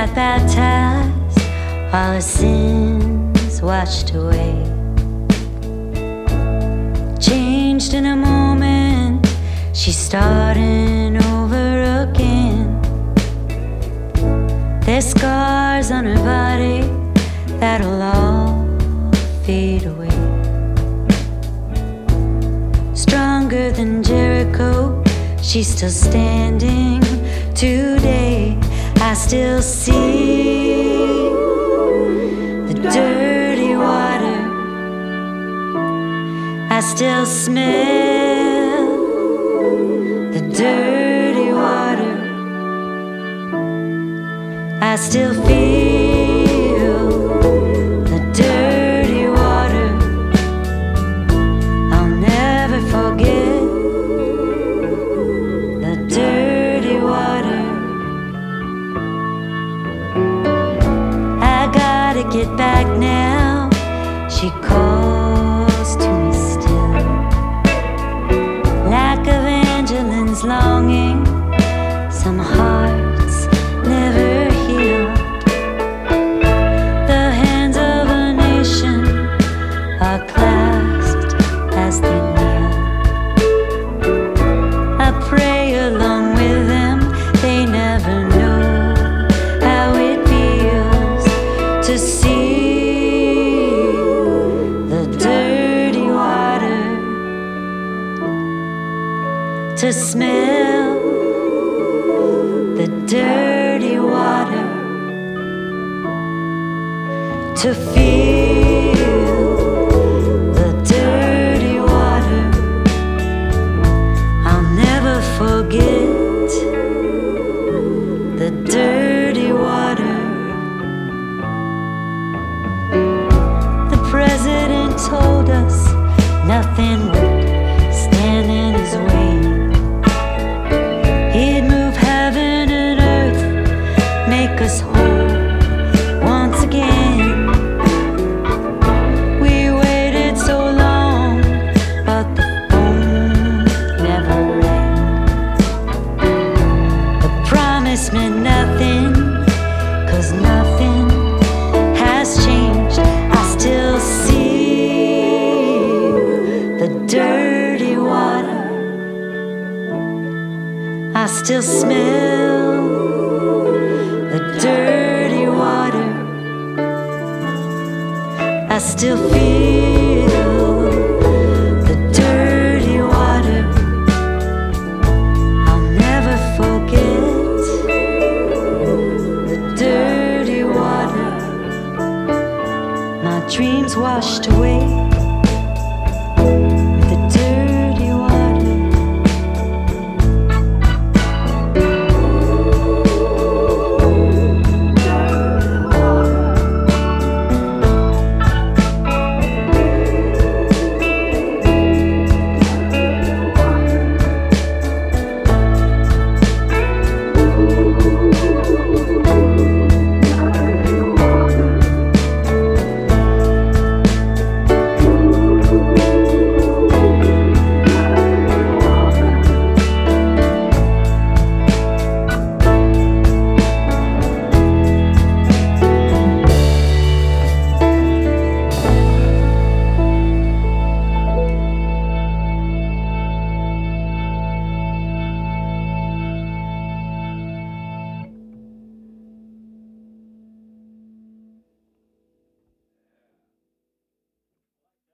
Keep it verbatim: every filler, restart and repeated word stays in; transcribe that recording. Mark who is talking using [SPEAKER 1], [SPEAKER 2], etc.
[SPEAKER 1] got baptized, all her sins washed away. Changed in a moment, she's starting over again. There's scars on her body that'll all fade away. Stronger than Jericho, she's still standing today. I still see the dirty water, I still smell the dirty water, I still feel the dirty water. I'll never forget the dirty water. I gotta get back now, she calls to me still. Like Evangeline's longing, some hearts never healed. The hands of a nation are clasped as they kneel. I pray along with them, they never know how it feels to see the dirty water, to smell the dirty water, to feel the dirty water. I'll never forget the dirty water. The president told us nothing would stand in his way. He'd move heaven and earth, make us whole once again. We waited so long, but the phone never rang. The promise meant nothing, 'cause nothing has changed. I still see the dirty water, I still smell the dirty water, I still feel the dirty water. I'll never forget the dirty water. My dreams washed away,